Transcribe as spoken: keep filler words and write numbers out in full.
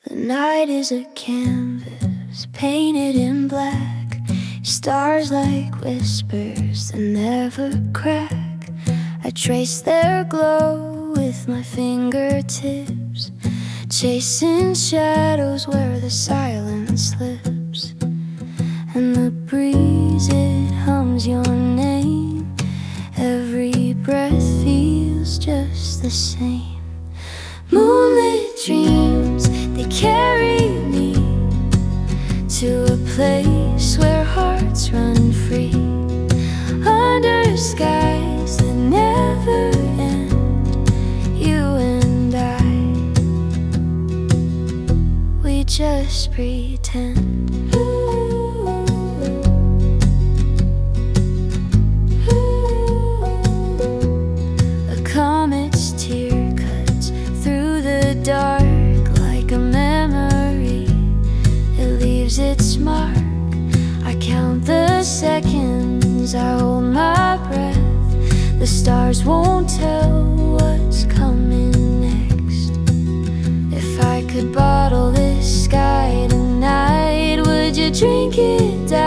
The night is a canvas painted in black, stars like whispers that never crack. I trace their glow with my fingertips, chasing shadows where the silence slips. And the breeze, it hums your name. Every breath feels just the same. Moonlit dreams, they carry me to a place where hearts run free, under skies that never end. You and I, we just pretend. A comet's tear cuts through the dark like a memory. It leaves its mark. I count the seconds, I hold my breath. The stars won't tell what's coming next. If I could bottle this sky tonight, would you drink it down?